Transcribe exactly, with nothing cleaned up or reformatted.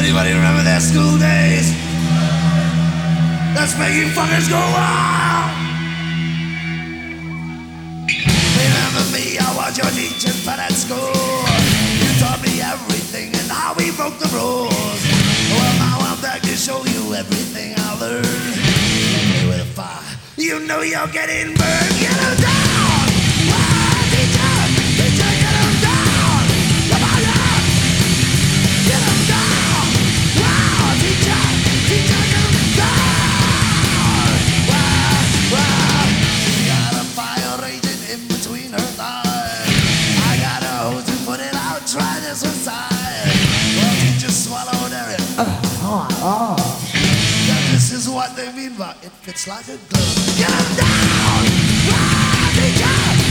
Anybody remember their school days? That's making fuckers go wild. Remember me, I was your teacher but at school. You taught me everything and how we broke the rules. Well, now I'm back to show you everything I learned. Play with a fire, you know you're getting burned. Get 'em down! Wow, teacher, teacher, get 'em down! Come on, yeah! Get 'em down! Wow, teacher, teacher, get 'em down! Wow, wow. She got a fire raging in between her thighs. I got a hose to put it out, try this one side. Well, teacher swallowed her. Uh, oh, oh. Yeah, this is what they mean by it fits like a glove. Get 'em down! Wow, teacher!